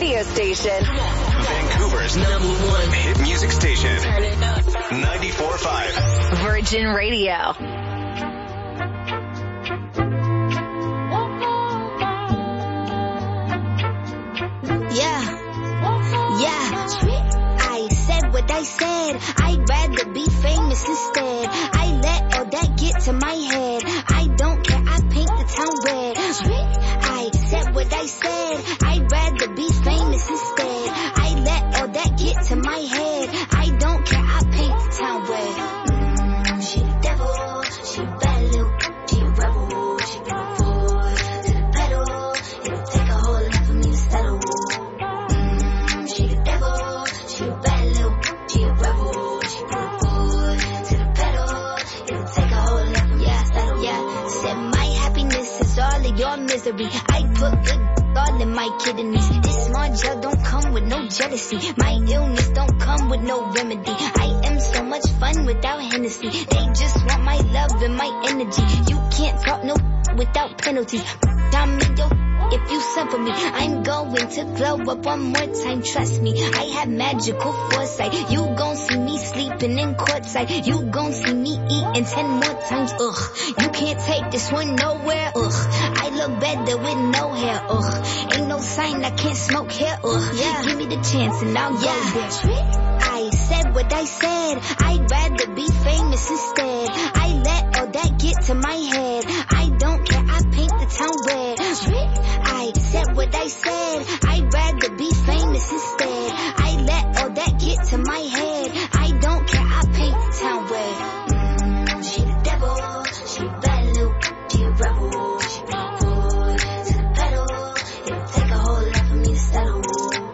radio station. Vancouver's #1 hit music station. Turn it up. 94.5. Virgin Radio. I said what I said. I'd rather be famous instead. I let all that get to my head. I don't care, I paint the town red. I said what I said. I'd rather be famous instead. I let all that get to my head. I don't care, I paint the town red. She the devil, she a bad little, she a rebel, she bring a foot to the pedal. It'll take a whole lot for me to settle. She the devil, she a bad little, she a rebel, she bring a foot to the pedal. It'll take a whole lot for me to settle. Said my happiness is all of your misery. I put good all in my kidneys. This small gel don't come with no jealousy. My illness don't come with no remedy. I am so much fun without Hennessy. They just want my love and my energy. You can't talk no without penalties. I'm in your if you send for me. I'm going to glow up one more time, trust me. I have magical foresight. You gon' see me sleeping in courtside. You gon' see me eating 10 more times, ugh. You can't take this one nowhere, ugh. I look better with no hair, ugh. Ain't no sign I can't smoke here, ugh. Give me the chance and I'll go there. I said what I said. I'd rather be famous instead. I let all that get to my head. I don't care, I paint the town red. I said what I said. I'd rather be famous instead. I let all that get to my head. I don't care, I paint the town red. She the devil, she a bad little, she a rebel, she bring a foot to the pedal. It'll take a whole lot for me to settle.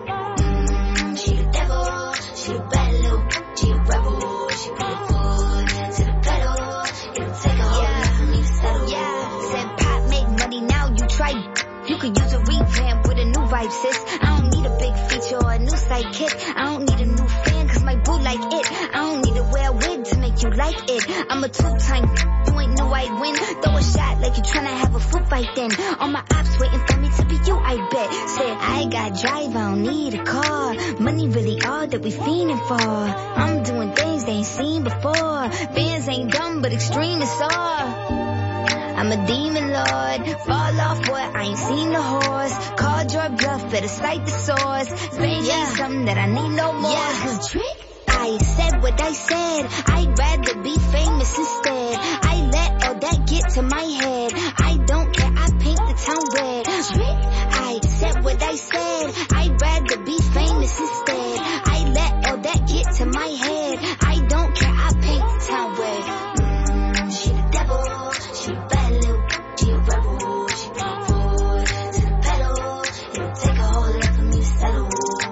She the devil, she a bad little, she a rebel, she bring a foot to the pedal. It'll take a whole lot for me to settle. Said pop make money now, you try. You could use a revamp with a new vibe, sis. I don't need a big feature or a new sidekick. I don't need a new fan cause my boo like it. I don't need to wear a wig to make you like it. I'm a two-time, you ain't know I'd win. Throw a shot like you tryna have a foot fight then. All my ops waiting for me to be you, I bet. Said I got drive, I don't need a car. Money really all that we fiending for. I'm doing things they ain't seen before. Fans ain't dumb but extreme is all. I'm a demon lord, fall off what I ain't seen the horse. Called your bluff, better cite the source. Fame ain't something that I need no more. I said what I said. I'd rather be famous instead. I let all that get to my head. I don't care, I paint the town red. I said what I said. I'd rather be famous instead. I let all that get to my head. I don't care, I paint the town red. She the devil, she a bad little, she a rebel, she bring a foot to the pedal. It'll take a whole lot for me to settle.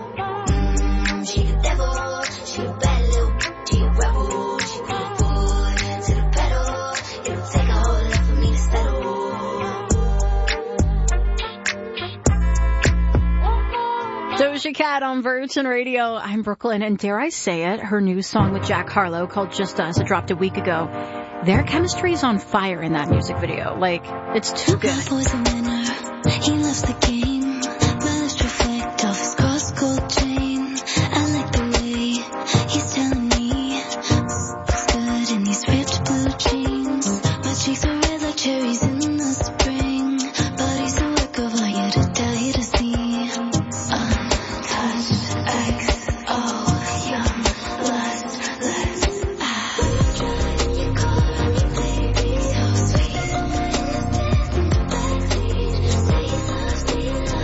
She the devil, she a bad little, she a rebel, she bring a foot to the pedal. It'll take a whole lot for me to settle. Doja Cat on Virgin Radio. I'm Brooklyn, and dare I say it, her new song with Jack Harlow called Just Us, it dropped a week ago. Their chemistry is on fire in that music video. Like, it's too good. He loves the game, managed to reflect off his cross gold chain. I like the way he's telling me looks good in these ripped blue jeans. My cheeks are red like cherries in the spring, but he's a work of art, you to die to see. Untouched XO, young lust, let's you call me baby, so sweet. Say you love me.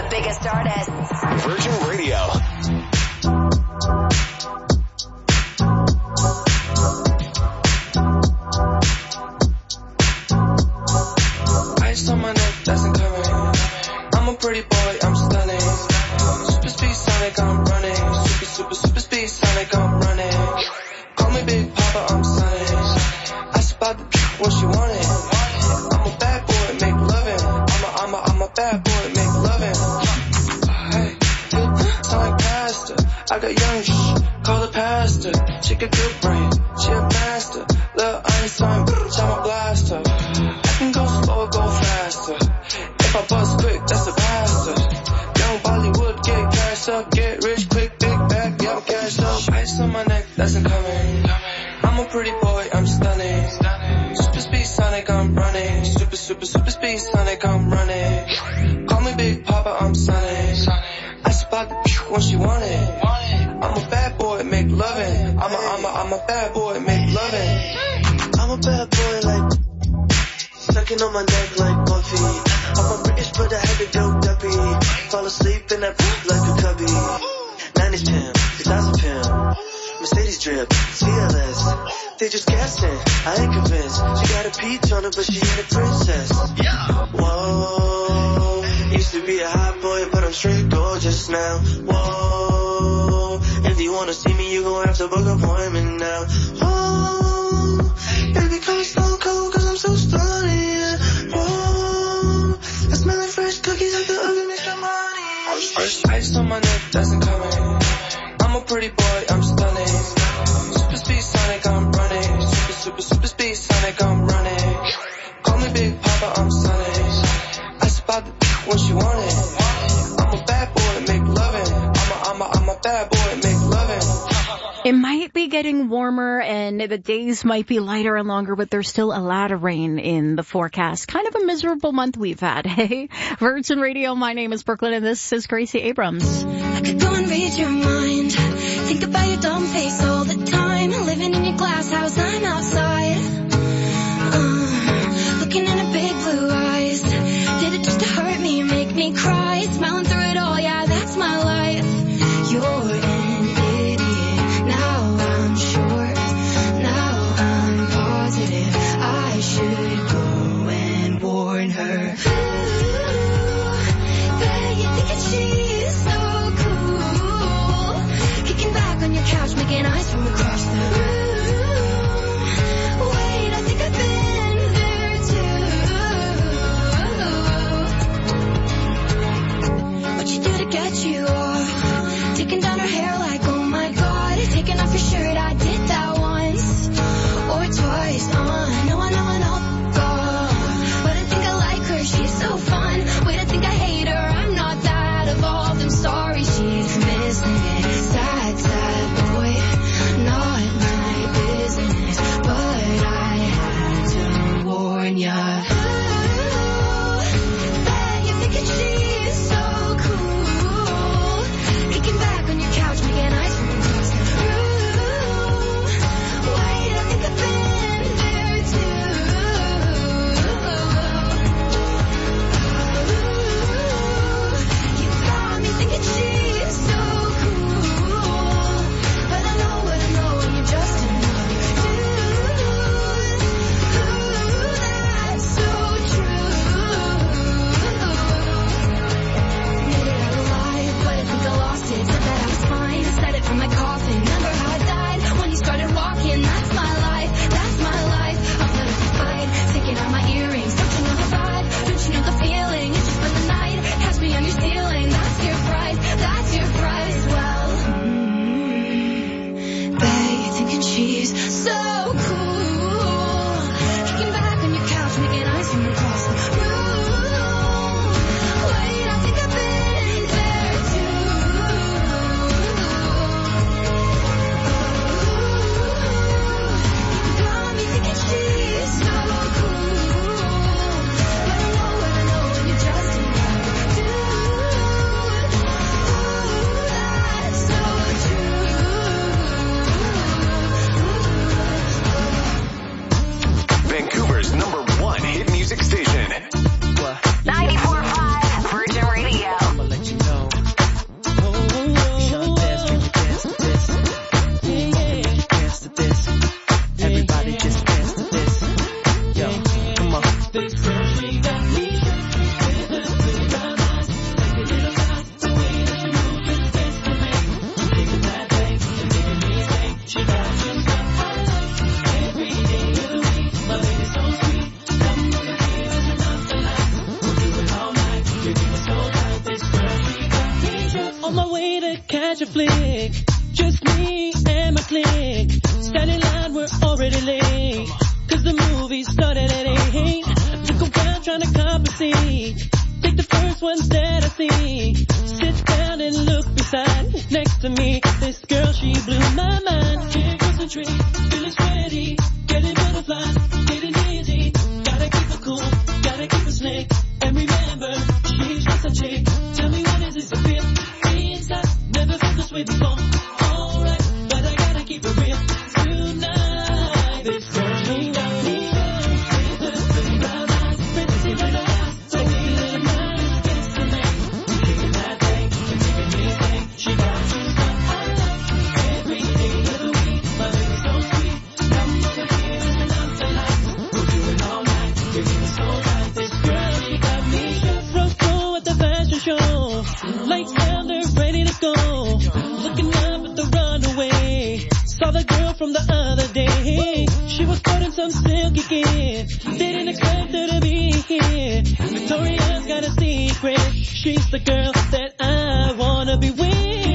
biggest artists. Virgin Radio. Ice on my neck, that's incoming. I'm a pretty boy, I'm stunning. Super speed Sonic, I'm running. Super speed Sonic, I'm running. Call me Big Papa, I'm Sonic. I spot the what she wanted. I'm a bad boy, make loving. I'm a bad boy, make loving. Hey, sound like pasta. I got young call the pastor. She got good brain, she a master. Little Einstein, bitch, I'm a blaster. I can go slow or go faster. If I bust quick, that's a bastard. Young Bollywood, get cashed up, get rich quick, big bag, yeah, I'm cashed up. Ice on my neck, that's incoming. I'm a pretty boy, I'm stunning. Super speed Sonic, I'm running. Super speed Sonic, I'm running. Call me Big Papa, I'm Sonic. I spot the when she wanted. I'm a bad boy, make loving. I'm a bad boy, make loving. I'm a bad boy like sucking on my neck like Buffy. I'm a British but I had to go duppy. Fall asleep in that like a cubby. 90s pimp, 2000 pimp. Mercedes drip, CLS. They just guessing, I ain't convinced. She got a peach on her but she ain't a princess. Whoa, used to be a hot boy but I'm straight gorgeous now. Whoa, if you wanna see me you gon' have to book an appointment now. Whoa, baby come slow cold cause I'm so stunning. Whoa, I smell like fresh cookies like the oven makes my money. Ice on my neck, that's incoming. I'm a pretty boy, I'm stunning. Super speed Sonic, I'm running. Super speed Sonic, I'm running. Call me Big Papa, I'm Sonic. I spot the what she wanted. I'm a bad boy, make loving. I'm a bad boy, make loving. It might be getting warmer and the days might be lighter and longer, but there's still a lot of rain in the forecast. Kind of a miserable month we've had, hey? Virgin Radio, my name is Brooklyn and this is Gracie Abrams. I could go and read your mind. Think about your dumb face all the time. Living in your glass house, I'm outside. Looking in her big blue eyes. Did it just to hurt me, make me cry? Smiling through it all, yeah, that's my life. You're an idiot. Now I'm sure. Now I'm positive. I should go and warn her. Ooh, bet you think that she's so cool. Kicking back on your couch, making eyes from across the room. Wait, I think I've been there too. What you do to get you off? Taking down her hair like, oh my god. Taking off your shirt, I did that once or twice. I know, God. But I think I like her, she's so fun. Wait, I think I hate her, I'm not that evolved. I'm sorry, she's missing it. Sad, sad boy, not my business. But I had to warn ya. Ooh, bet you're thinking she's so cool. On my way to catch a flick, just me and my clique. Standing in line, we're already late. Cause the movie started at 8. Look around trying to compensate. Take the first ones that I see. Sit down and look beside. Next to me, this girl, she blew my mind. Can't concentrate, feeling sweaty. Getting butterflies, getting dizzy. Gotta keep it cool, gotta keep it slick. And remember, she's just a chick. Tell me what is this a feel? Inside, never felt this way before. Alright, but I gotta keep it real. Tonight, this girl, she got me. With her pretty brown eyes, pretty red eyes. So feeling nice, kiss to me. Kicking that thing, making me think. She got you stuff I love. Every day of the week, my baby's so sweet. Come over here and I'm the lights. We'll do it all night, kicking it so right. This girl, she got me. Front row at the fashion show. Lights down, they're ready to go. Looking up at the runaway. Saw the girl from the other day. She was sporting some silky gear. Didn't expect her to be here. Victoria's got a secret. She's the girl that I wanna be with.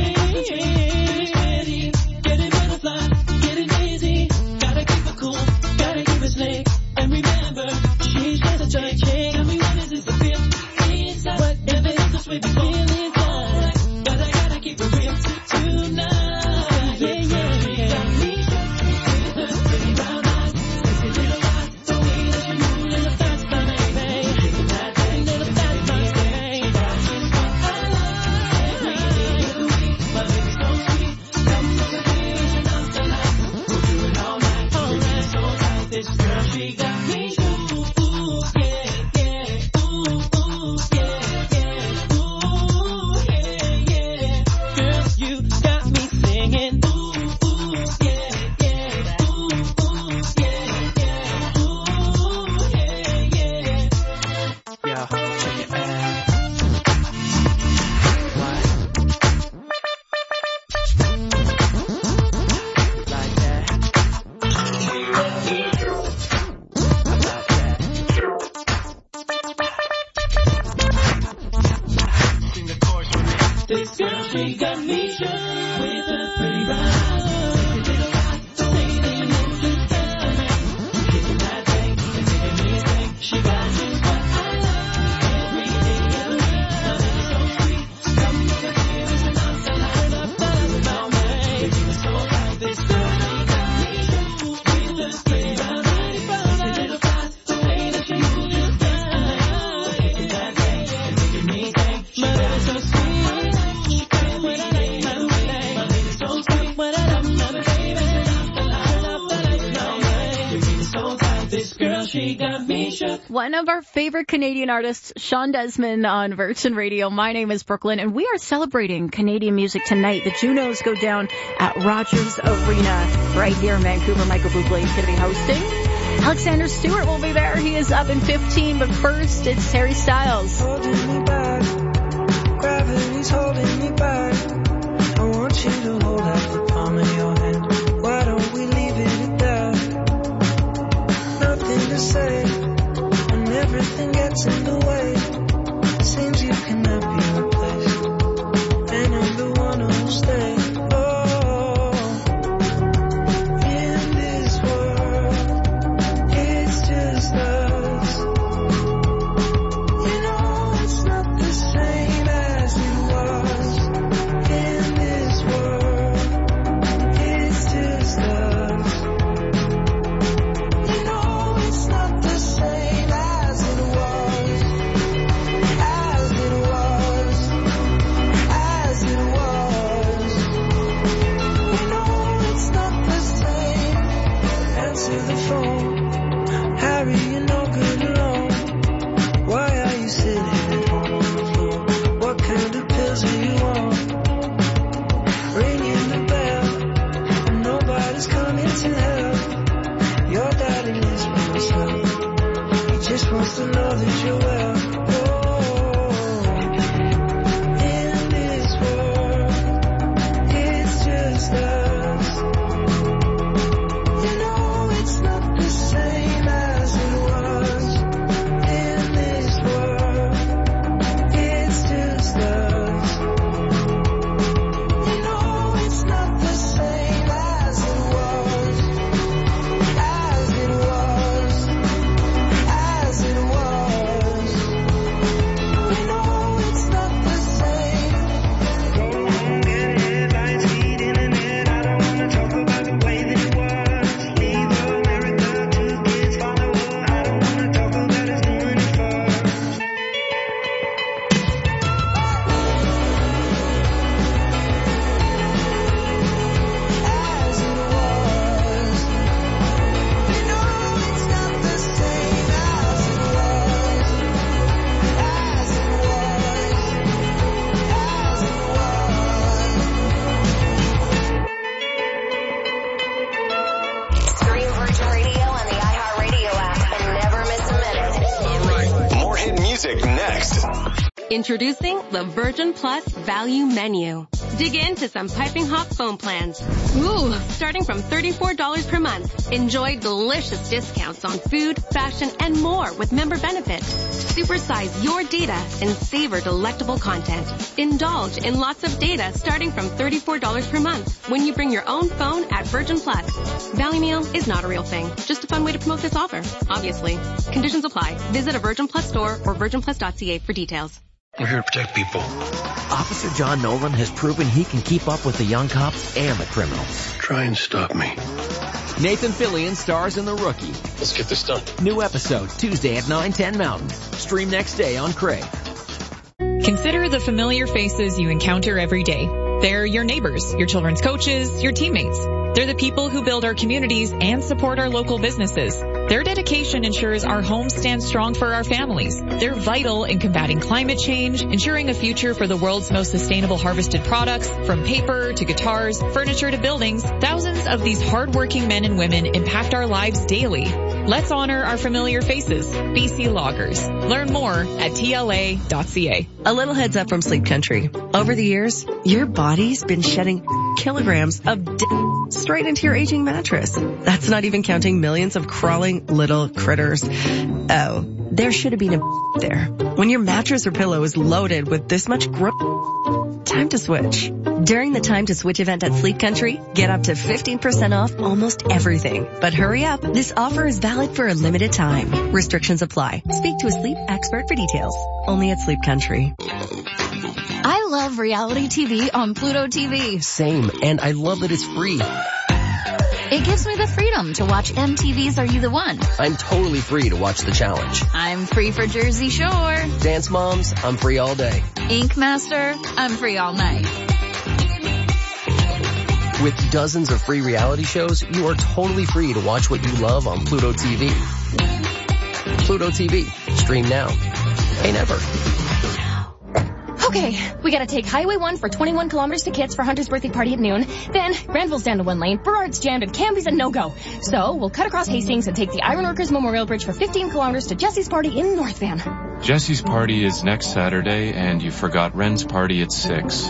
Getting butterfly, getting dizzy. Gotta keep it cool, gotta keep it slick. And remember, she's just a chick. Tell me what is this to feel? Inside, whatever is this way before. Feeling alright, but I gotta keep it real tonight. Yeah, yeah, yeah. Got me with her pretty brown eyes, pretty little eyes. The way that she moves, little fast by me, babe. That thing, little fast by me, babe. That's just what I love. Every day of the week, my baby's so sweet. Come over here and I'm the light. We'll do it all night, kicking it so tight. This girl, she got me. Ooh, yeah, yeah. Ooh, yeah, yeah. Ooh, yeah, yeah. Girl, you got me singing. Ooh, yeah, yeah. Ooh, yeah, yeah. Ooh, yeah, yeah. Yo, check it out. What? Like that? How about that? Sing the chorus with me. This girl, she got me shook with her pretty brown eyes. Little eyes, the way they move just fast to me. Kicking that thing and making me think. She got just what I love. Every day of the week, my baby's so sweet. Come over here and I'm the light up about me. Kicking it so right. This girl, she got me shook with her pretty brown eyes. Little eyes, the way that she moves just fast to me. Kicking that thing and making me think. My baby's so sweet. She got me shook. One of our favorite Canadian artists, Sean Desmond on Virgin Radio. My name is Brooklyn, and we are celebrating Canadian music tonight. The Junos go down at Rogers Arena right here in Vancouver. Michael Bublé is going to be hosting. Alexander Stewart will be there. He is up in 15, but first it's Harry Styles. Holding me back, gravity's holding me back. I want you to hold out the palm of your hand. Why don't we leave it at that? Nothing to say, and everything gets in the way. Seems you cannot be replaced, and I'm the one who'll stay. Oh, in this world, it's just us. You know it's not Introducing the Virgin Plus Value Menu. Dig into some piping hot phone plans. Ooh, starting from $34 per month. Enjoy delicious discounts on food, fashion, and more with member benefits. Supersize your data and savor delectable content. Indulge in lots of data starting from $34 per month when you bring your own phone at Virgin Plus. Value Meal is not a real thing. Just a fun way to promote this offer, obviously. Conditions apply. Visit a Virgin Plus store or virginplus.ca for details. We're here to protect people. Officer John Nolan has proven he can keep up with the young cops and the criminals. Try and stop me. Nathan Fillion stars in The Rookie. Let's get this done. New episode Tuesday at 9/10 Mountain. Stream next day on Crave. Consider the familiar faces you encounter every day. They're your neighbors, your children's coaches, your teammates. They're the people who build our communities and support our local businesses. Their dedication ensures our homes stand strong for our families. They're vital in combating climate change, ensuring a future for the world's most sustainable harvested products, from paper to guitars, furniture to buildings. Thousands of these hardworking men and women impact our lives daily. Let's honor our familiar faces. BC Loggers. Learn more at tla.ca. A little heads up from Sleep Country. Over the years, your body's been shedding kilograms of straight into your aging mattress. That's not even counting millions of crawling little critters. Oh, there should have been a there. When your mattress or pillow is loaded with this much time to switch. During the Time to Switch event at Sleep Country, get up to 15% off almost everything. But hurry up, this offer is valid for a limited time. Restrictions apply. Speak to a sleep expert for details. Only at Sleep Country. I love reality TV on Pluto TV. Same, and I love that it's free. It gives me the freedom to watch MTV's Are You the One? I'm totally free to watch The Challenge. I'm free for Jersey Shore. Dance Moms, I'm free all day. Ink Master, I'm free all night. With dozens of free reality shows, you are totally free to watch what you love on Pluto TV. Pluto TV. Stream now. Pay never. Okay, we gotta take Highway 1 for 21 kilometers to Kits for Hunter's birthday party at noon. Then, Granville's down to one lane, Burrard's jammed, and Canby's a no-go. So, we'll cut across Hastings and take the Ironworkers Memorial Bridge for 15 kilometers to Jesse's party in North Van. Jesse's party is next Saturday, and you forgot Ren's party at 6.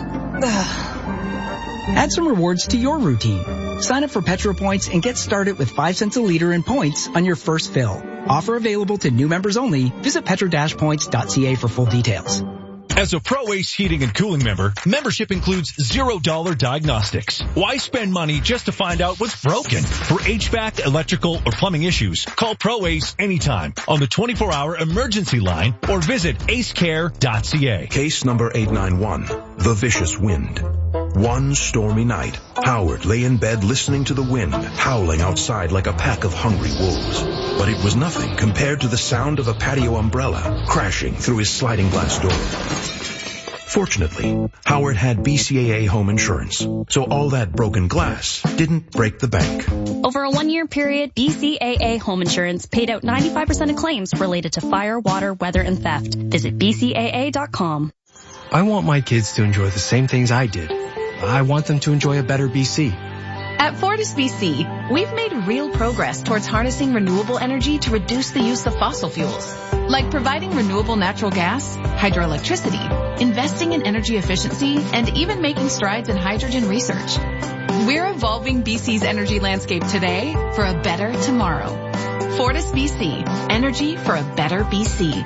Add some rewards to your routine. Sign up for Petro Points and get started with 5 cents a liter in points on your first fill. Offer available to new members only. Visit petro-points.ca for full details. As a Pro Ace Heating and Cooling member, membership includes $0 diagnostics. Why spend money just to find out what's broken? For HVAC, electrical, or plumbing issues, call Pro Ace anytime on the 24-hour emergency line or visit acecare.ca. Case number 891, The Vicious Wind. One stormy night, Howard lay in bed listening to the wind howling outside like a pack of hungry wolves. But it was nothing compared to the sound of a patio umbrella crashing through his sliding glass door. Fortunately, Howard had BCAA home insurance, so all that broken glass didn't break the bank. Over a 1-year period, BCAA Home Insurance paid out 95% of claims related to fire, water, weather, and theft. Visit BCAA.com. I want my kids to enjoy the same things I did. I want them to enjoy a better BC. At Fortis BC, we've made real progress towards harnessing renewable energy to reduce the use of fossil fuels, like providing renewable natural gas, hydroelectricity, investing in energy efficiency, and even making strides in hydrogen research. We're evolving BC's energy landscape today for a better tomorrow. Fortis BC, energy for a better BC.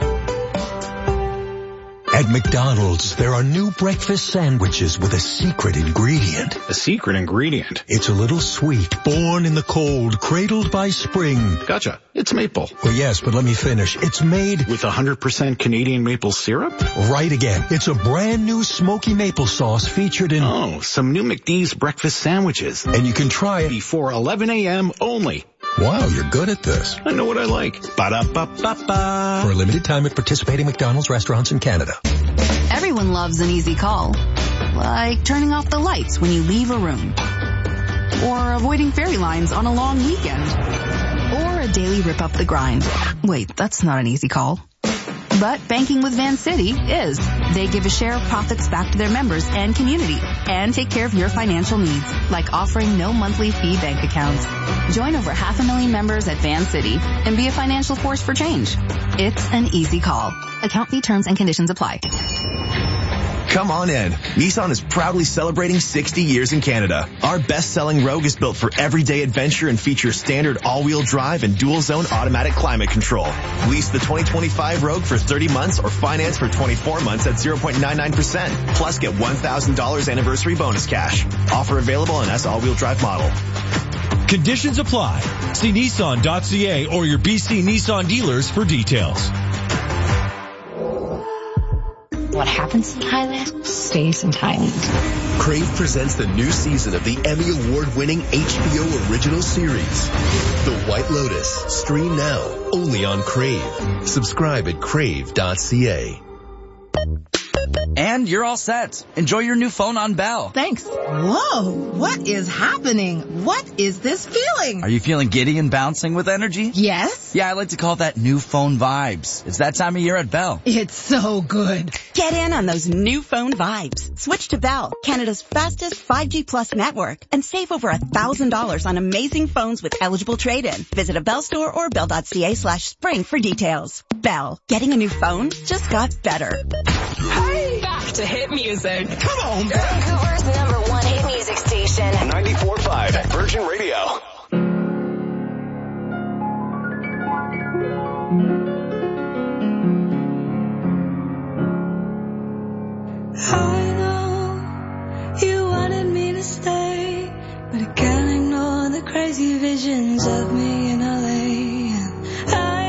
At McDonald's, there are new breakfast sandwiches with a secret ingredient. A secret ingredient? It's a little sweet, born in the cold, cradled by spring. Gotcha. It's maple. Well, yes, but let me finish. It's made with 100% Canadian maple syrup? Right again. It's a brand new smoky maple sauce featured in... Oh, some new McD's breakfast sandwiches. And you can try it before 11 a.m. only. Wow, you're good at this. I know what I like. Ba-da-ba-ba-ba. For a limited time at participating McDonald's restaurants in Canada. Everyone loves an easy call. Like turning off the lights when you leave a room. Or avoiding fairy lines on a long weekend. Or a daily rip up the grind. Wait, that's not an easy call. But banking with Van City is. They give a share of profits back to their members and community and take care of your financial needs, like offering no monthly fee bank accounts. Join over 500,000 members at Van City and be a financial force for change. It's an easy call. Account fee terms and conditions apply. Come on in. Nissan is proudly celebrating 60 years in Canada. Our best-selling Rogue is built for everyday adventure and features standard all-wheel drive and dual-zone automatic climate control. Lease the 2025 Rogue for 30 months or finance for 24 months at 0.99%. Plus get $1,000 anniversary bonus cash. Offer available on S all-wheel drive model. Conditions apply. See Nissan.ca or your BC Nissan dealers for details. What happens in Thailand stays in Thailand. Crave presents the new season of the Emmy Award-winning HBO original series, The White Lotus. Stream now, only on Crave. Subscribe at crave.ca. And you're all set. Enjoy your new phone on Bell. Thanks. Whoa, what is happening? What is this feeling? Are you feeling giddy and bouncing with energy? Yes. Yeah, I like to call that new phone vibes. It's that time of year at Bell. It's so good. Get in on those new phone vibes. Switch to Bell, Canada's fastest 5G plus network, and save over $1,000 on amazing phones with eligible trade-in. Visit a Bell store or bell.ca/spring for details. Bell, getting a new phone just got better. Hey, back to hit music. Come on, Vancouver's #1 hit music station. 94.5 Virgin Radio. I know you wanted me to stay, but I can't ignore the crazy visions of me in LA. And I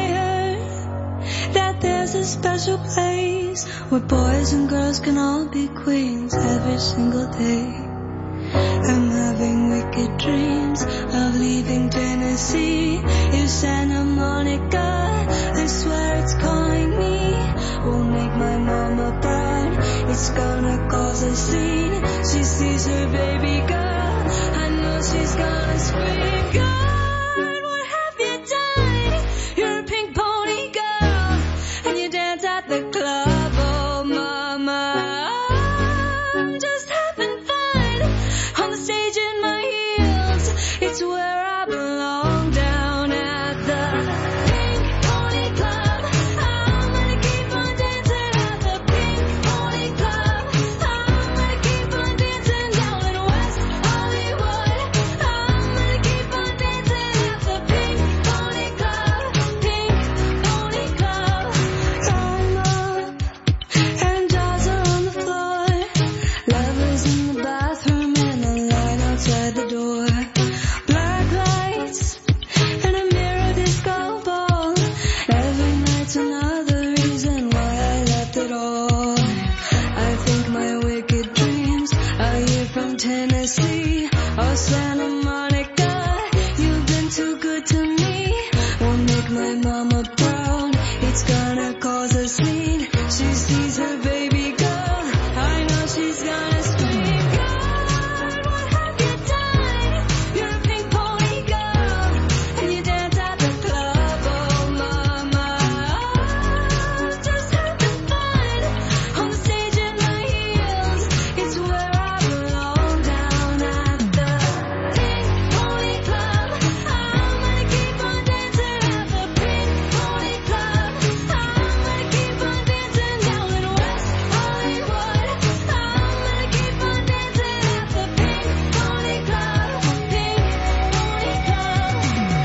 heard that there's a special place where boys and girls can all be queens every single day. I'm having wicked dreams of leaving Tennessee. If Santa Monica, I swear it's calling me. Won't make my mama proud, it's gonna cause a scene. She sees her baby girl, I know she's gonna scream. God, what have you done? You're a pink pony girl, and you dance at the club. Oh mama, I'm just having fun on the stage in my heels. It's where I belong, down at the Pink Pony Club. I'm gonna keep on dancing at the Pink Pony Club. I'm gonna keep on dancing down in West Hollywood. I'm gonna keep on dancing at the Pink Pony Club. Pink Pony Club. I'm up and dolls are on the floor. Lovers in the bathroom and a line outside the door. Black lights and a mirror disco ball. Every night's another reason why I left it all. I think my wicked dreams are here from Tennessee or Santa Monica. You've been too good to me. Won't make my mama proud, it's gonna cause a scene. She sees her baby girl, I know she's gonna scream. God, what have you done? You're a pink pony girl, and you dance at the club. Oh mama, I'm just having fun on the stage in my heels. It's where I belong, down at the Pink Pony Club. I'm gonna keep on dancing at the Pink Pony Club. I'm gonna keep on dancing down in West Hollywood. I'm gonna keep on dancing at the Pink Pony Club. Pink Pony Club.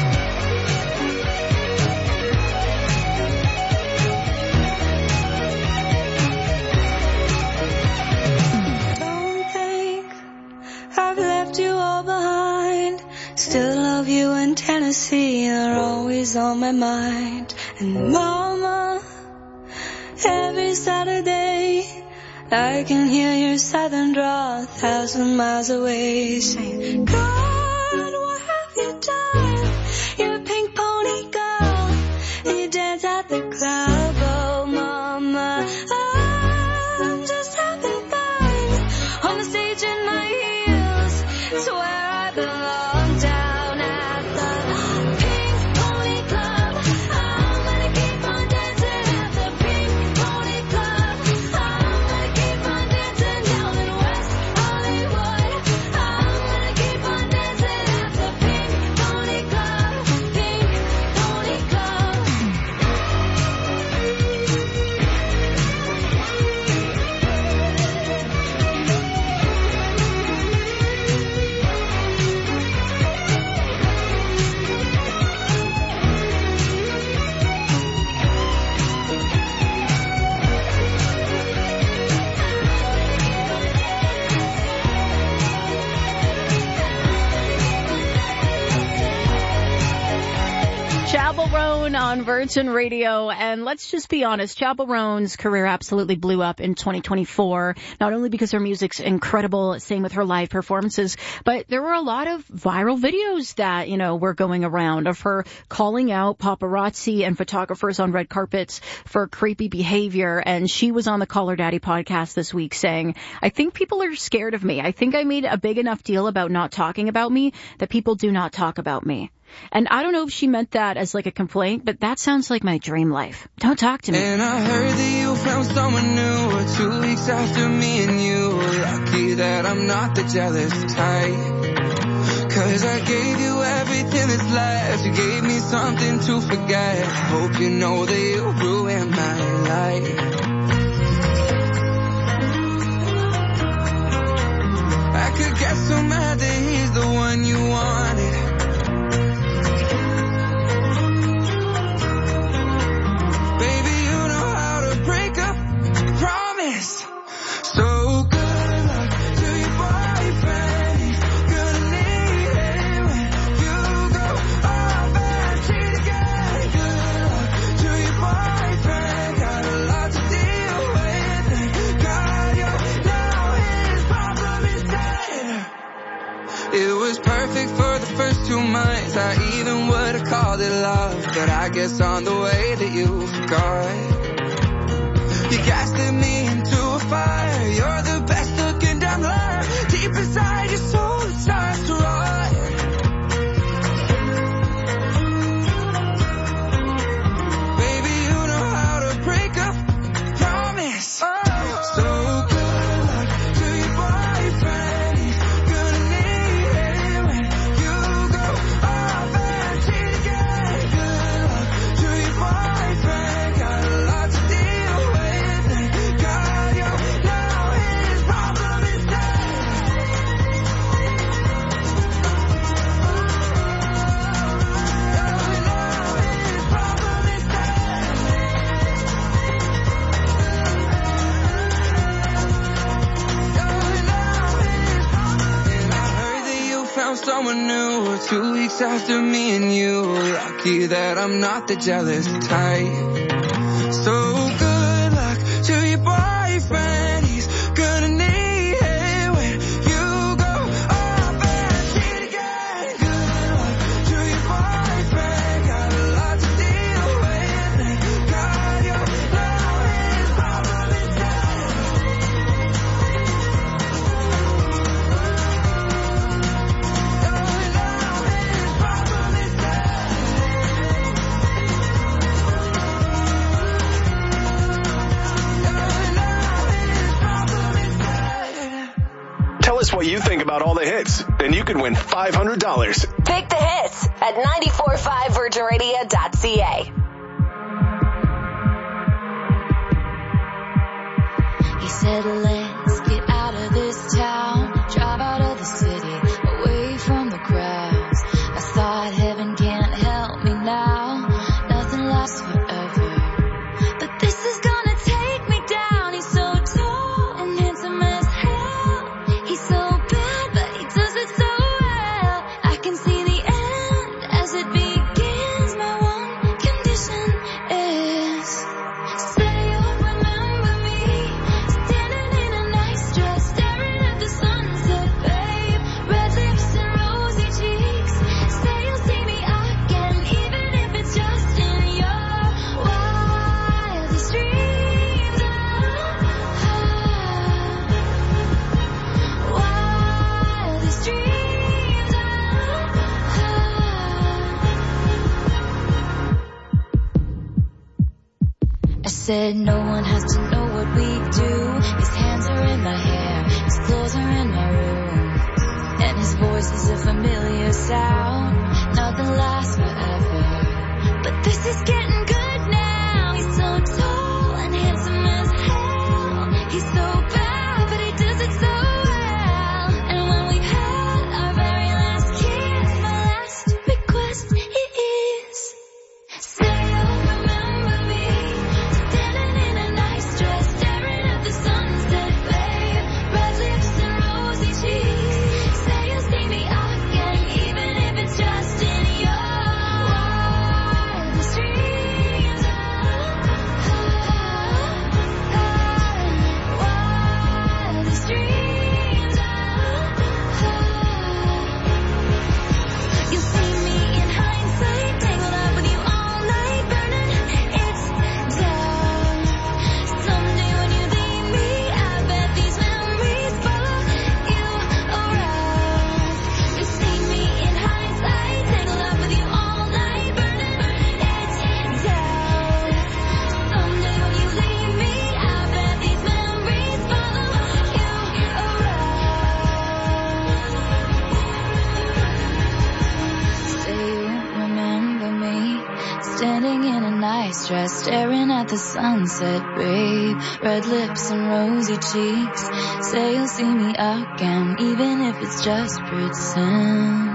Don't think I've left you all behind. Still love you in Tennessee, you're always on my mind. And mama, every Saturday I can hear your southern drawl 1,000 miles away, saying, God, what have you done? You're a pink pony girl, and you dance at the club. Oh mama, I'm just having fun on the stage in my heels. It's where I belong, down at the Pink Pony Club. I'm gonna keep on dancing at the Pink Chappell Roan on Virgin Radio. And let's just be honest, Chappell Roan's career absolutely blew up in 2024. Not only because her music's incredible, same with her live performances, but there were a lot of viral videos that, were going around of her calling out paparazzi and photographers on red carpets for creepy behavior. And she was on the Call Her Daddy podcast this week saying, I think people are scared of me. I think I made a big enough deal about not talking about me that people do not talk about me. And I don't know if she meant that as like a complaint, but that sounds like my dream life. Don't talk to me. And I heard that you found someone new 2 weeks after me and you. Lucky that I'm not the jealous type. Cause I gave you everything that's left. You gave me something to forget. Hope you know that you ruined my life. I could get so mad that he's the one you wanted. Baby, you know how to break up, promise. So good luck to your boyfriend. He's gonna need it when you go off and cheat again. Good luck to your boyfriend. Got a lot to deal with. Thank God you're now his problem instead. It was perfect for the first 2 months. I even would have called it love, but I guess on the way that you forgot. You gaslit me into a fire. You're the best looking damn liar. Deep inside your soul it starts to rot. Baby, you know how to break up, promise. So good luck to your boyfriend. He's gonna need it when you go off and cheat again. Good luck to your boyfriend. Got a lot to deal with. Thank God you're now his problem instead. And I heard that you found someone new 2 weeks after me and you. Lucky that I'm not the jealous type. So good luck to your boyfriend. He's gonna need it when you go off and cheat again. Good luck to your boyfriend. Got a lot to deal with. Thank God you're now his problem instead. Tell us what you think about all the hits, and you could win $500. Pick the hits at 945virginradio.ca. He said, let's get out of this town, drive out of the city, away from the crowds. I thought heaven can't help me now, nothing lasts forever. But this is gonna take me down. He's so tall and handsome as hell. He's so bad, but he does it so well. I can see the end as it begins. My one condition is, say you'll remember me, standing in a nice dress, staring at the sunset, babe. Red lips and rosy cheeks. Say you'll see me again, even if it's just in your wildest dreams. Wildest dreams. I said no one has to know what we do. His hands are in my hair, his clothes are in my room, and his voice is a familiar sound. Nothing lasts forever, but this is getting good now. He's so tall and handsome as hell. He's so bad, but he does it so well. And when we've had our very last kiss, my last request is, say you'll remember me, standing in a nice dress, staring at the sunset, babe. Red lips and rosy cheeks. Say you'll see me again, even if nice dress, staring at the sunset, babe. Red lips and rosy cheeks. Say you'll see me again, even if it's just pretend.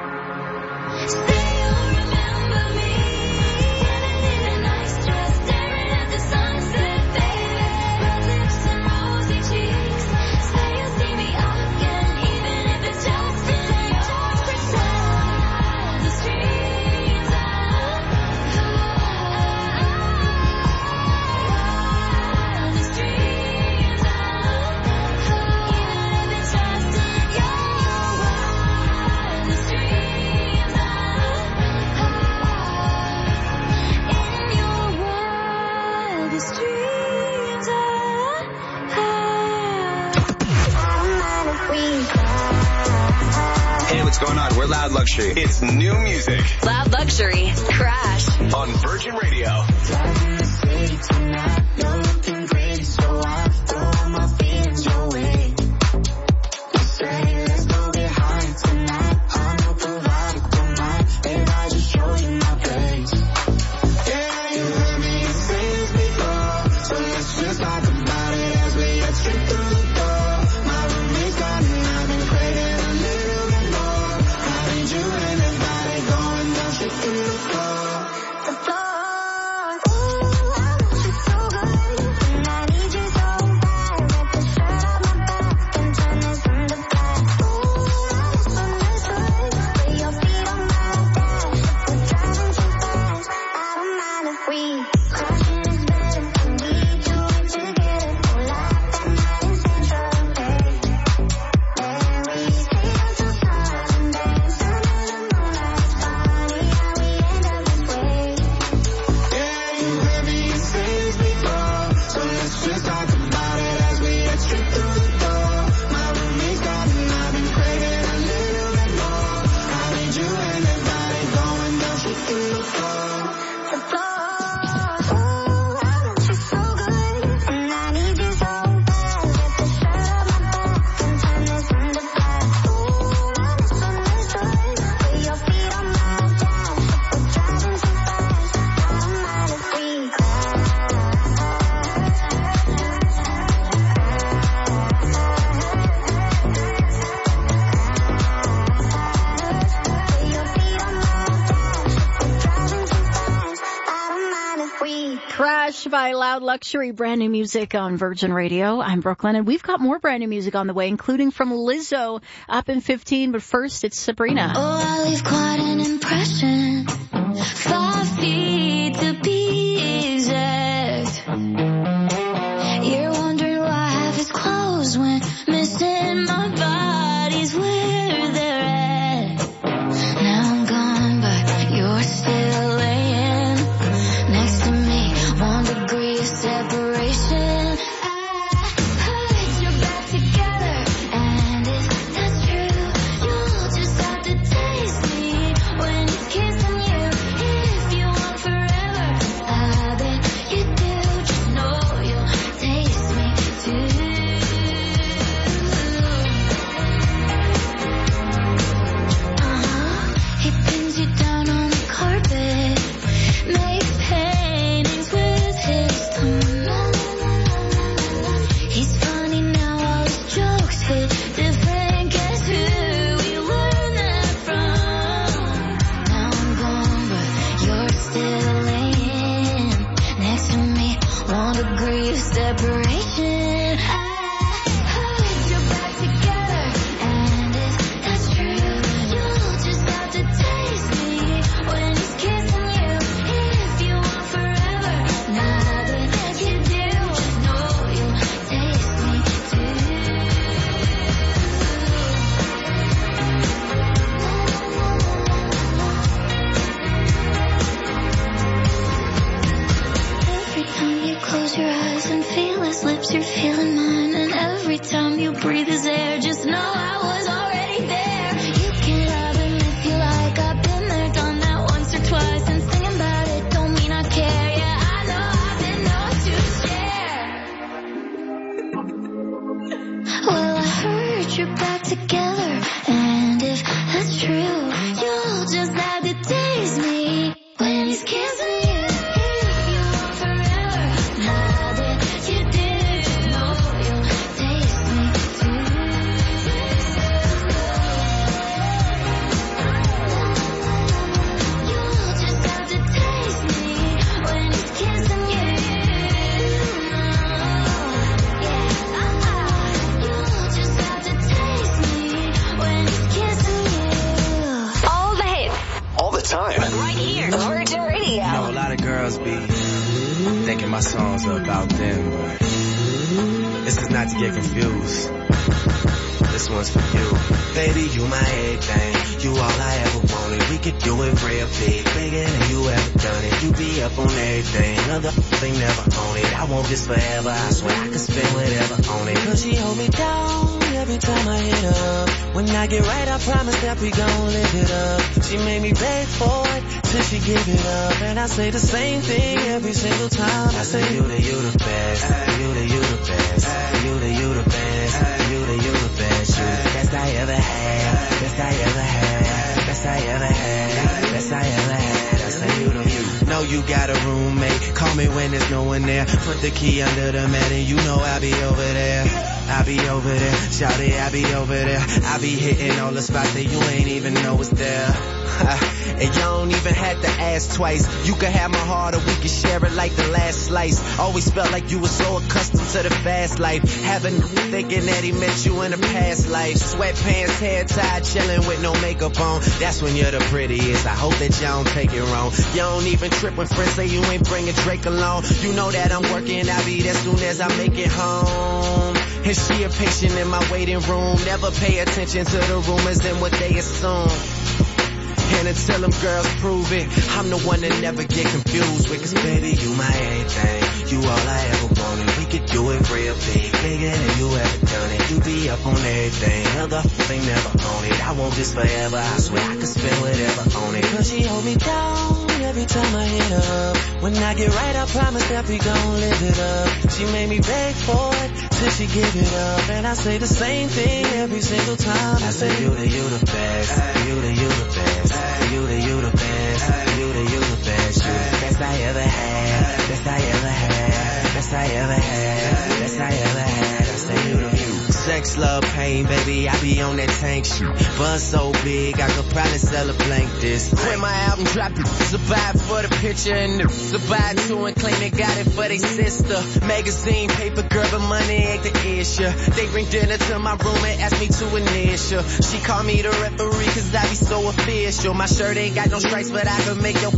What's going on? We're Loud Luxury. It's new music. Loud Luxury. Crash. On Virgin Radio. By Loud Luxury, brand new music on Virgin Radio. I'm Brooklyn, and we've got more brand new music on the way, including from Lizzo, up in 15. But first, it's Sabrina. Oh, I leave quite an impression. 5 feet to be exact. You're wondering why half is closed when missing my body's where they're at. Now I'm gone, but you're still laying next to me. 1 degree of separation. I put your back together, and if that's true, you'll just have to taste me when it's kissing you. If you want forever, I bet you do. Just know you'll taste me too. He pins you down on the carpet, makes paintings with his tongue. He's funny now, all his jokes hit different. Guess who we learned that from? Now I'm gone, but you're still laying next to me. 1 degree of separation. I put your back together, and if that's true, you'll just have to taste me when he's kissing you. If you want forever, now that you do, just know you'll taste me too. Every time you close your eyes and feel his lips, you're feeling mine. And every time you breathe his air, just know I was already there. You can have him if you like. I've been there, done that once or twice. And singing about it don't mean I care. Yeah, I know I've been known to share. Well, I heard you're back together, and if that's true, you'll just have to taste me when he's kissing you. If you my songs are about them, but this is not to get confused. This one's for you. Baby, you my everything. You all I ever wanted. We could do it real big, bigger than you ever done it. You be up on everything. Another thing never own it. I want this forever. I swear I could spend whatever on it. Cause she hold me down every time I hit her. When I get right, I promise that we gon' live it up. She made me beg for it till she give it up. And I say the same thing every single time. I say you the best. You the best. You the best. You the best. You the best. You the best I ever had. Best I ever had. Best I ever had. Best I ever had. I say you. Know you got a roommate. Call me when there's no one there. Put the key under the mat and you know I'll be over there. I be over there, shout it, I be over there. I be hitting all the spots that you ain't even know it's there. And you don't even have to ask twice. You can have my heart or we can share it like the last slice. Always felt like you were so accustomed to the fast life. Having thinking that he met you in a past life. Sweatpants, hair tied, chilling with no makeup on. That's when you're the prettiest. I hope that you don't take it wrong. You don't even trip when friends say you ain't bringing Drake along. You know that I'm working, I'll be there soon as I make it home. And she a patient in my waiting room. Never pay attention to the rumors and what they assume. And until them girls prove it, I'm the one that never get confused with. Cause baby, you my everything. You all I ever wanted. We could do it real big, bigger than you ever done it. You be up on everything, other thing never own it. I want this forever, I swear I could spend whatever on it. Cause she hold me down every time I hit her. When I get right, I promise that we gon' live it up. She made me beg for it till she give it up. And I say the same thing every single time. I say you the best. You the best. You the best. You the best. You the best. You the best I ever had. Best I ever had. Best I ever had. Best I ever had. I say you the sex, love, pain, baby, I be on that tank shit. Buzz so big, I could probably sell a blank this. When my album dropped, survive for the picture and survive too and claim they got it for they sister. Magazine, paper, girl, but money ain't the issue. They bring dinner to my room and ask me to initial. She call me the referee cause I be so official. My shirt ain't got no stripes, but I can make your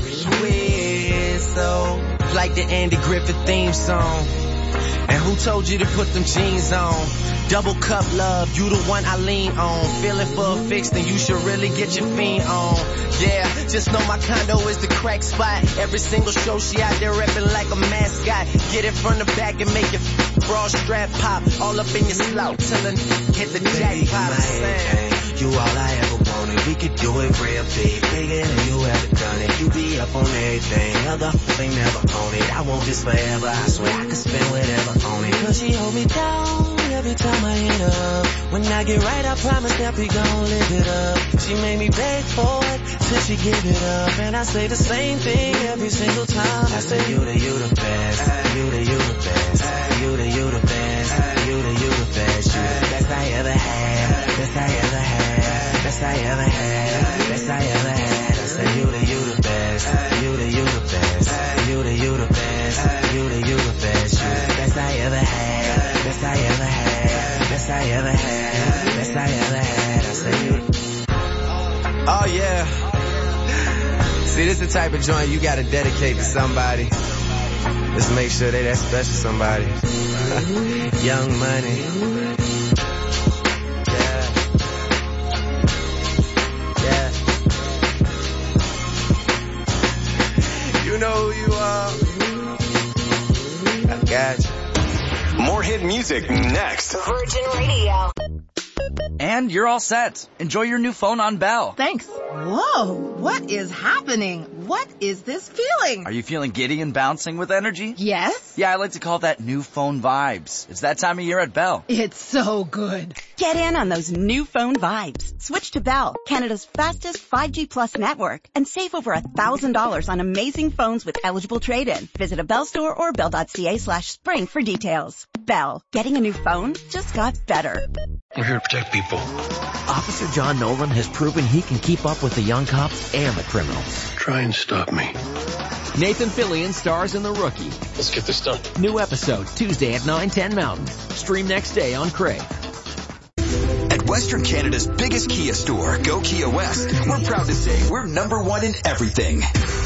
whistle. Like the Andy Griffith theme song. And who told you to put them jeans on? Double cup love, you the one I lean on. Feeling for a fix, then you should really get your fiend on. Yeah, just know my condo is the crack spot. Every single show she out there repping like a mascot. Get it from the back and make your bra strap pop. All up in your slout, till a hit the jackpot. You all I ever wanted. We could do it real big, bigger than you ever done it. You be up on everything, other thing never own it. I want this forever, I swear I could spend whatever on it. Cause she hold me down every time I hit her. When I get right, I promise that we gon' live it up. She made me beg for it till she give it up. And I say the same thing every single time. I say you the best. You the best. You the best. You the best. You the best. You the best I ever had. Best I ever had. Best I ever had. Best I ever had. I say you the best. You the best. You the best. You the best. You the best I ever had. Best I ever had. Best I ever had. Best I ever had. I say you. Oh yeah. See, this is the type of joint you gotta dedicate to somebody. Just make sure they that special somebody. Young Money. You know who you are. I got you. More hit music next. Virgin Radio. And you're all set. Enjoy your new phone on Bell. Thanks. Whoa, what is happening? What is this feeling? Are you feeling giddy and bouncing with energy? Yes. Yeah, I like to call that new phone vibes. It's that time of year at Bell. It's so good. Get in on those new phone vibes. Switch to Bell, Canada's fastest 5G Plus network, and save over $1,000 on amazing phones with eligible trade-in. Visit a Bell store or bell.ca/spring for details. Bell, getting a new phone just got better. We're here to protect people. Officer John Nolan has proven he can keep up with the young cops and the criminals. Try and stop me. Nathan Fillion stars in The Rookie. Let's get this done. New episode Tuesday at 9:10 Mountain. Stream next day on Crave. At Western Canada's biggest Kia store, Go Kia West, we're proud to say we're #1 in everything.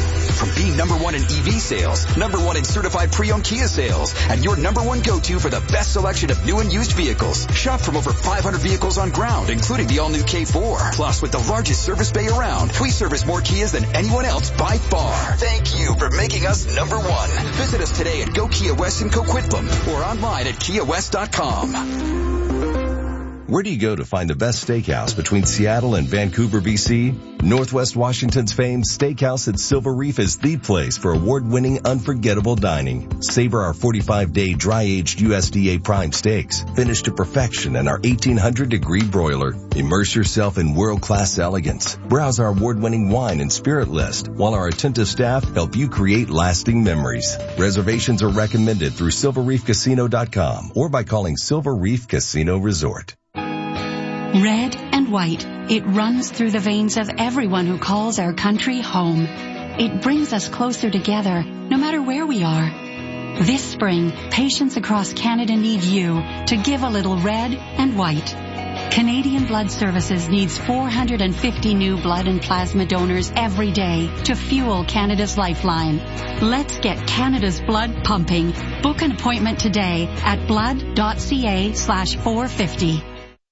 from being number one in EV sales, number one in certified pre-owned Kia sales, and your number one go-to for the best selection of new and used vehicles. Shop from over 500 vehicles on ground, including the all-new K4. Plus, with the largest service bay around, we service more Kias than anyone else by far. Thank you for making us number one. Visit us today at Go Kia West in Coquitlam or online at KiaWest.com. Where do you go to find the best steakhouse between Seattle and Vancouver, BC? Northwest Washington's famed Steakhouse at Silver Reef is the place for award-winning, unforgettable dining. Savor our 45-day dry-aged USDA prime steaks, finished to perfection in our 1800-degree broiler. Immerse yourself in world-class elegance. Browse our award-winning wine and spirit list, while our attentive staff help you create lasting memories. Reservations are recommended through silverreefcasino.com or by calling Silver Reef Casino Resort. Red and white, it runs through the veins of everyone who calls our country home. It brings us closer together, no matter where we are. This spring, patients across Canada need you to give a little red and white. Canadian Blood Services needs 450 new blood and plasma donors every day to fuel Canada's lifeline. Let's get Canada's blood pumping. Book an appointment today at blood.ca/450.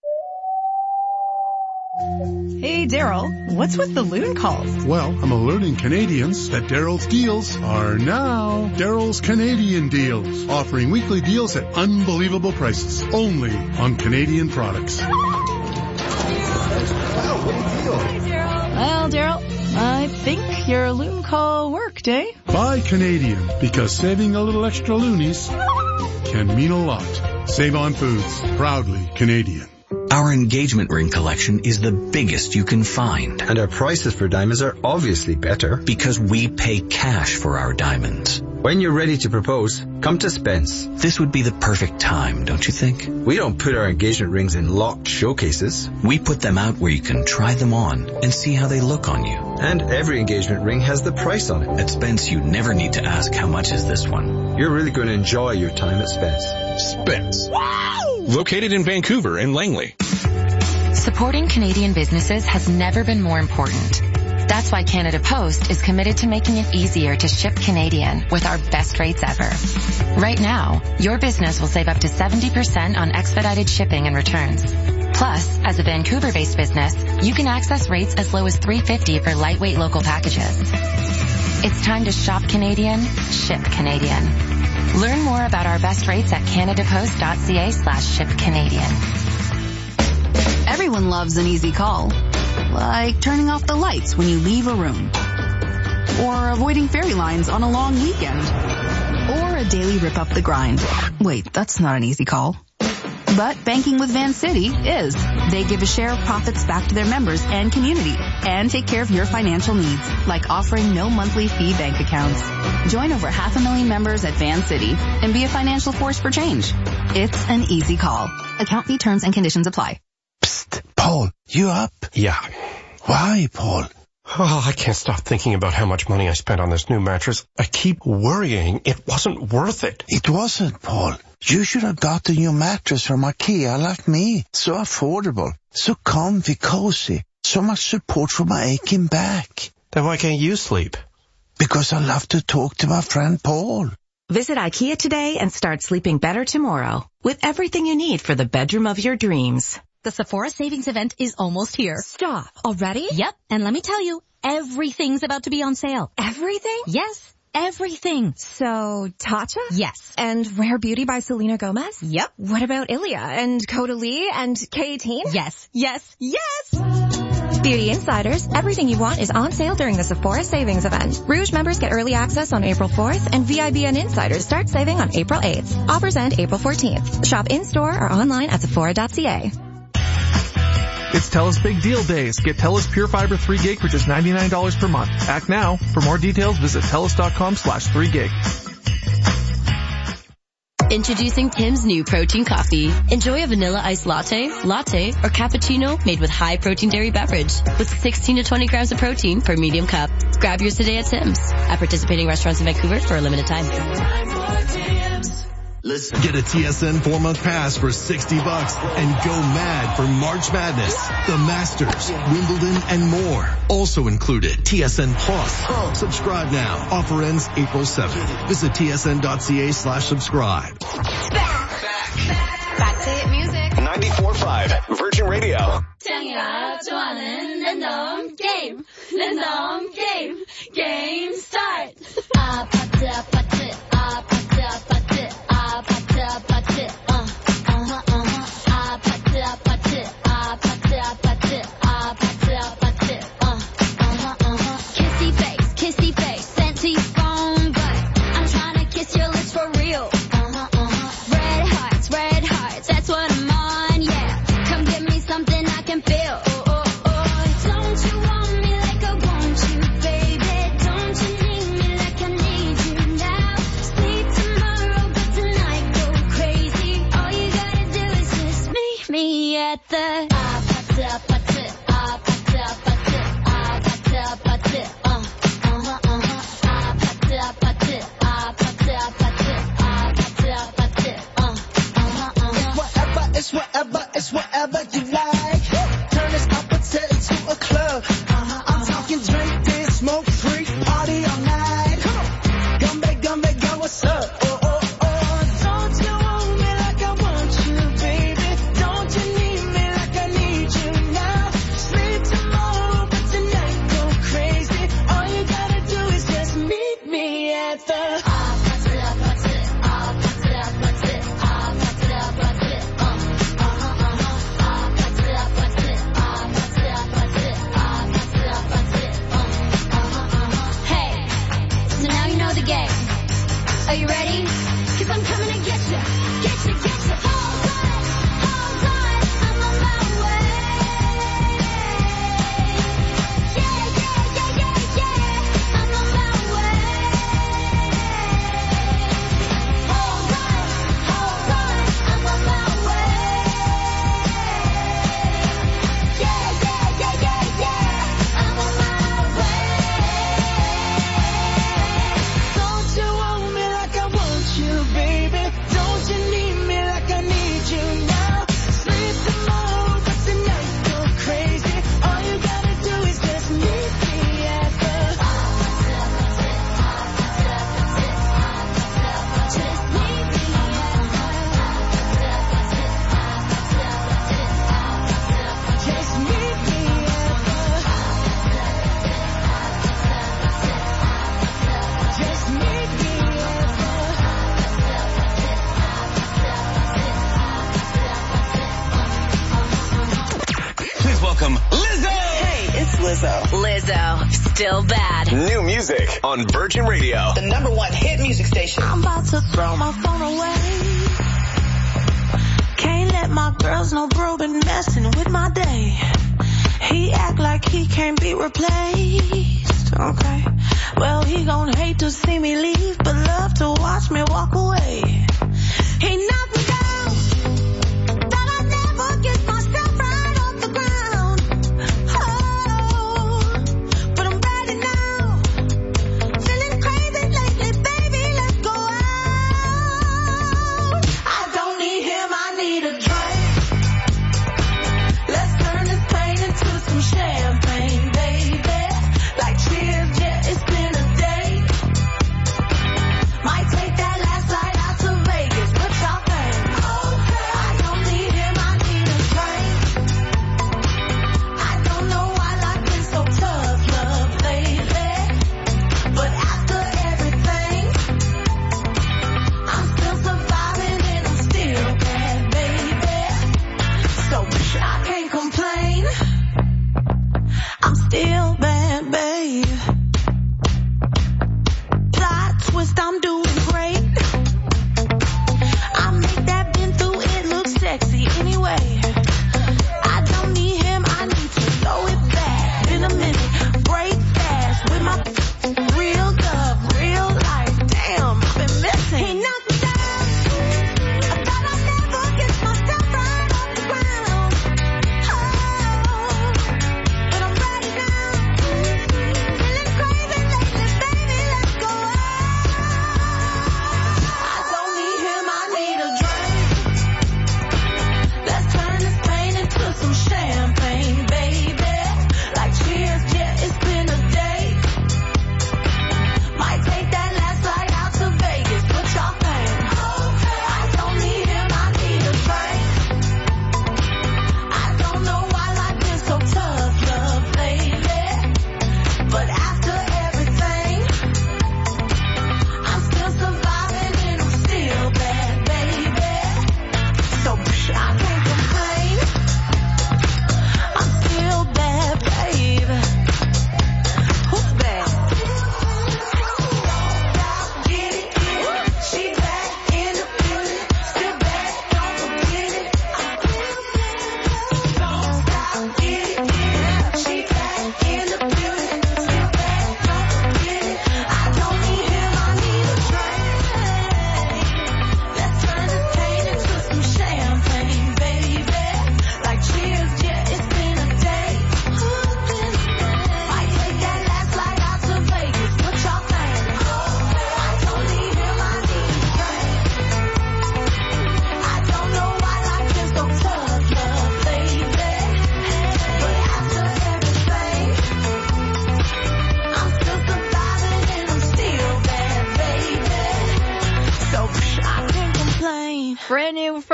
Hey, Daryl, what's with the loon calls? Well, I'm alerting Canadians that Daryl's deals are now Daryl's Canadian Deals, offering weekly deals at unbelievable prices, only on Canadian products. Well, Daryl, I think your loon call worked, eh? Buy Canadian, because saving a little extra loonies can mean a lot. Save on Foods, proudly Canadian. Our engagement ring collection is the biggest you can find. And our prices for diamonds are obviously better. Because we pay cash for our diamonds. When you're ready to propose, come to Spence. This would be the perfect time, don't you think? We don't put our engagement rings in locked showcases. We put them out where you can try them on and see how they look on you. And every engagement ring has the price on it. At Spence, you never need to ask how much is this one. You're really going to enjoy your time at Spence. Spence. Wow! Located in Vancouver and Langley. Supporting Canadian businesses has never been more important. That's why Canada Post is committed to making it easier to ship Canadian with our best rates ever. Right now, your business will save up to 70% on expedited shipping and returns. Plus, as a Vancouver-based business, you can access rates as low as $3.50 for lightweight local packages. It's time to shop Canadian, ship Canadian. Learn more about our best rates at canadapost.ca/shipcanadian. Everyone loves an easy call, like turning off the lights when you leave a room, or avoiding fairy lines on a long weekend, or a daily rip up the grind. Wait, that's not an easy call. But banking with Vancity is. They give a share of profits back to their members and community and take care of your financial needs, like offering no monthly fee bank accounts. Join over 500,000 members at Vancity and be a financial force for change. It's an easy call. Account fee terms and conditions apply. Psst, Paul, you up? Yeah. Why, Paul? Oh, I can't stop thinking about how much money I spent on this new mattress. I keep worrying it wasn't worth it. It wasn't, Paul. You should have got the new mattress from IKEA like me. So affordable, so comfy, cozy, so much support for my aching back. Then why can't you sleep? Because I love to talk to my friend Paul. Visit IKEA today and start sleeping better tomorrow with everything you need for the bedroom of your dreams. The Sephora Savings Event is almost here. Stop. Already? Yep. And let me tell you, everything's about to be on sale. Everything? Yes. Everything. So, Tatcha? Yes. And Rare Beauty by Selena Gomez? Yep. What about Ilia and Caudalie and K18? Yes. Yes. Yes! Beauty Insiders, everything you want is on sale during the Sephora Savings Event. Rouge members get early access on April 4th, and VIBN Insiders start saving on April 8th. Offers end April 14th. Shop in-store or online at Sephora.ca. It's TELUS Big Deal Days. Get TELUS Pure Fiber 3 gig for just $99 per month. Act now. For more details, visit TELUS.com/3gig. Introducing Tim's new protein coffee. Enjoy a vanilla iced latte, or cappuccino made with high protein dairy beverage with 16 to 20 grams of protein per medium cup. Grab yours today at Tim's. At participating restaurants in Vancouver for a limited time. Listen. Get a TSN 4-month pass for $60 and go mad for March Madness, the Masters, Wimbledon, and more. Also included TSN Plus. Subscribe now. Offer ends April 7th. Visit tsn.ca/subscribe. Back to hit music. 94.5 Virgin Radio. 짱이가 좋아하는 랜덤 게임. 랜덤 게임. 게임 스타트. 아파트 아파트 아파트 아파트 아파트 아파트 아파트 아파트 아파트 아파트 아파트 아파트 kissy face sent to your phone but I'm trying to kiss your lips for real. Red hearts, that's what I'm on, yeah. Come give me something I can feel. Don't you want me like I want you, baby? Don't you need me like I need you now? Sleep tomorrow, but tonight go crazy. All you gotta do is just meet me at the 아파트 아파트 아파트 아파트 아파트 아파트 아파트 아파트 아파트 아파트 아파트 아파트 It's whatever you like. Turn this up and set it to a club. I'm talking drink, dance, smoke, free, party all night. Come on. Gumbe, go, what's up? Don't you want me like I want you, baby? Don't you need me like I need you now? Sleep tomorrow, but tonight go crazy. All you gotta do is just meet me at the Are you ready? 'Cause I'm coming to get you. Get you. Hold on, I'm on my way. Yeah, I'm on my way. Hold on, I'm on my way. Yeah, I'm on my way. Don't you want me like I want you, baby? Don't you need me like I need you now? Sleep tomorrow, but tonight go crazy. All you gotta do is just meet me at the just meet me just meet me just meet me. Please welcome Lizzo. Hey, it's Lizzo. Lizzo, still bad. New music on Virgin Radio. The #1 hit music station. I'm about to throw my phone away. Can't let my girls know bro been messing with my day. He act like he can't be replaced. Okay. Well, he gon' hate to see me leave, but love to watch me walk away. He knocked me down, thought I'd never get myself right off the ground. Oh, but I'm ready now. Feeling crazy lately, baby, let's go out. I don't need him, I need a drink. Let's turn this pain into some champagne, baby. Like cheers, yeah, it's been a day. Might take that last flight out to Vegas. What y'all think?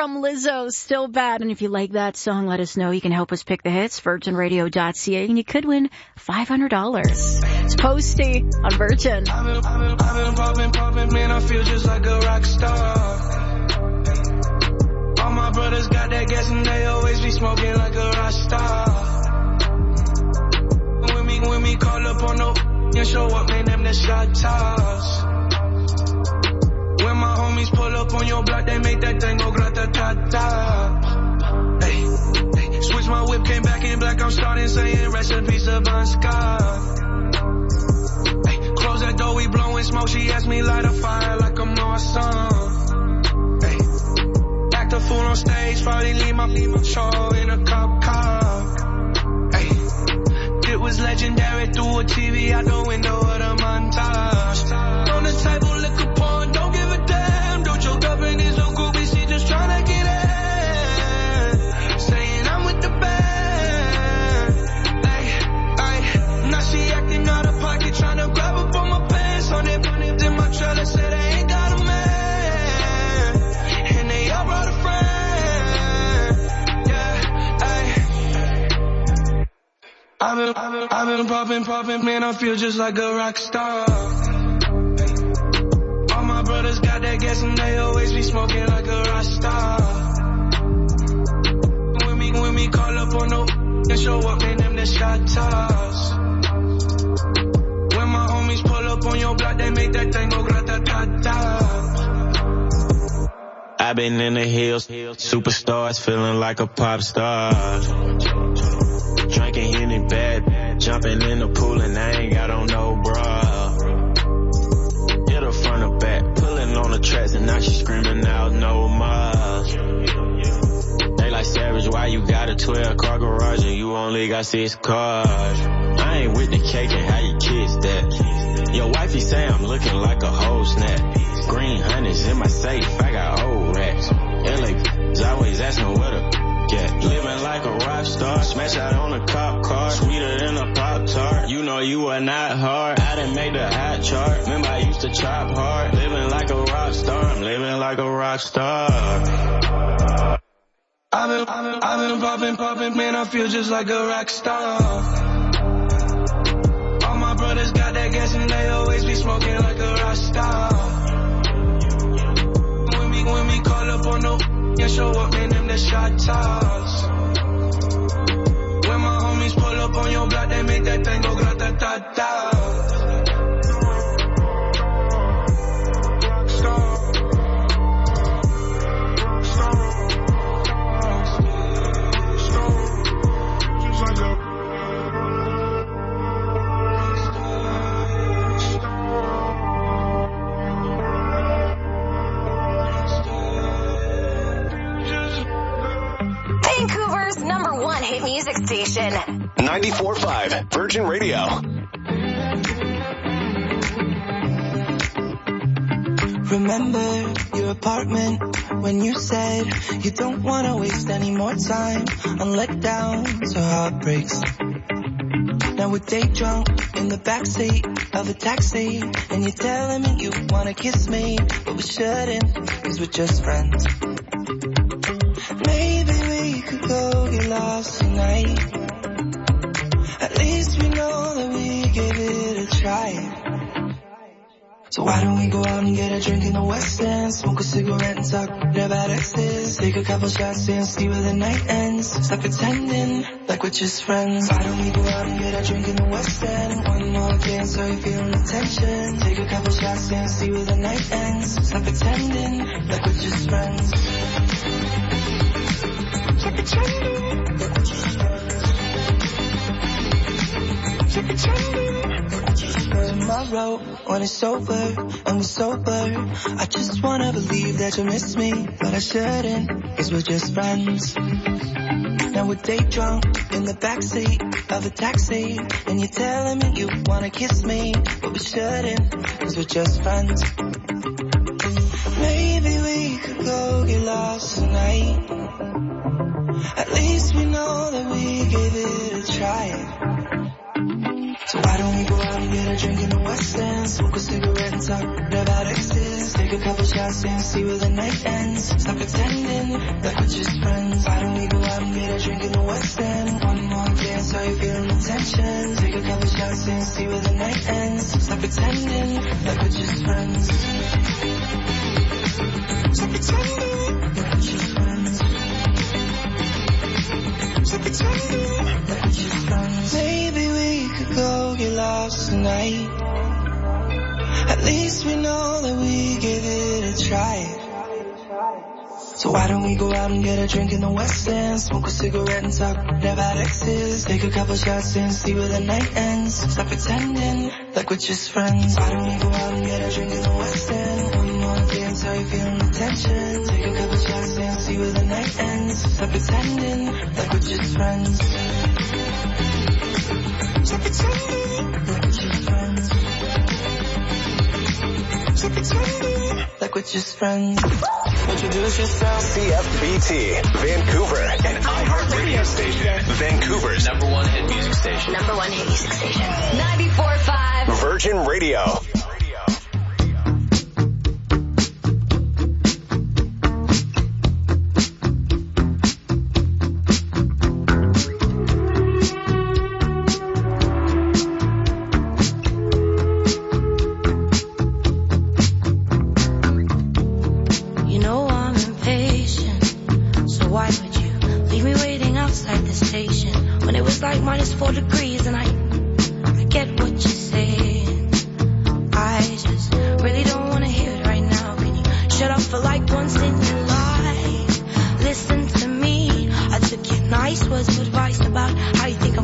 from Lizzo, Still Bad. And if you like that song, let us know. You can help us pick the hits, virginradio.ca, and you could win $500. It's Posty on Virgin. I've been popping, man, I feel just like a rock star. All my brothers got that gas and they always be smoking like a rock star. When we call up on no and show up, man, them the shot toss. When my homies pull up on your block, they make that thing go grata-ta-ta. Hey, switch my whip, came back in black, I'm starting saying recipes of Bon Scott. Hey, close that door, we blowing smoke, she asked me light a fire like I'm awesome. Hey, act a fool on stage, probably leave my show in a cop car. Hey, it was legendary through a TV out the window of the montage. On the table, liquor porn, don't give a damn. Don't your girlfriend is no groupie, she just tryna get in. Saying I'm with the band. Ay, now she acting out of pocket, tryna grab up on my pants. On it, in my trailer, said I ain't got a man. And they all brought a friend. Yeah, ay. I've been popping, man, I feel just like a rock star. All my brothers got that gas and they always be smoking like a rock star. When we call up on no and show up, man, them the shot toss. When my homies pull up on your block, they make that thing go grata-ta-ta. I've been in the hills, superstars feeling like a pop star. Drinking Henny bad, jumping in the pool and I ain't got on no bra. Hit her front or back, pulling on the tracks and now she screaming out no more. They like Savage, why you got a 12-car garage and you only got 6 cars? I ain't with the cake and how you kiss that. Your wifey say I'm looking like a whole snap. Green honey's in my safe, I got old racks. LA's always asking what a get. Living like a rock star, smash out on a cop car, sweeter than a Pop-Tart. You know you are not hard, I done made the hot chart. Remember I used to chop hard, living like a rock star, I'm living like a rock star. I've been popping, man, I feel just like a rock star. All my brothers got that gas and they always be smoking like a rock star. When we call up on no and show up, man, them the shot toss. When my homies pull up on your block, they make that thing go grata-ta-ta. Vancouver's #1 hit music station. 94.5 Virgin Radio. Remember your apartment when you said you don't want to waste any more time on letdowns or heartbreaks. Now we're day drunk in the backseat of a taxi and you're telling me you want to kiss me, but we shouldn't because we're just friends. Maybe we could go get lost tonight. At least we know that we gave it a try. So why don't we go out and get a drink in the West End, smoke a cigarette and talk about exes, take a couple shots and see where the night ends, stop pretending like we're just friends. Why don't we go out and get a drink in the West End, one more again so you're feeling the tension, take a couple shots and see where the night ends, stop pretending like we're just friends. Stop pretending like we're just friends. Stop pretending. Tomorrow, when it's over and we're sober, I just wanna believe that you miss me, but I shouldn't, cause we're just friends. Now we're day drunk in the backseat of a taxi, and you're telling me you wanna kiss me, but we shouldn't, cause we're just friends. Maybe we could go get lost tonight. At least we know that we gave it a try. So why don't we go out and get a drink in the West End, smoke a cigarette and talk about exes. Take a couple shots and see where the night ends. Stop pretending like we're just friends. Why don't we go out and get a drink in the West End? One more dance, are you feeling the tension? Take a couple shots and see where the night ends. Stop pretending like we're just friends. Stop pretending like we're just friends. Stop pretending like we're just friends. Maybe we could go get lost tonight. At least we know that we gave it a try. So why don't we go out and get a drink in the West End? Smoke a cigarette and talk about exes. Take a couple shots and see where the night ends. Stop pretending like we're just friends. Why don't we go out and get a drink in the West End? One more dance, are you feeling the tension? Take a couple shots and see where the night ends. Stop pretending like we're just friends. Stop pretending like we're just friends. Stop pretending like we're just friends. Introduce yourself. CFBT, Vancouver, an iHeart radio station. Vancouver's number one hit music station. Number one hit music station. 94.5 Virgin Radio. Like -4 degrees and I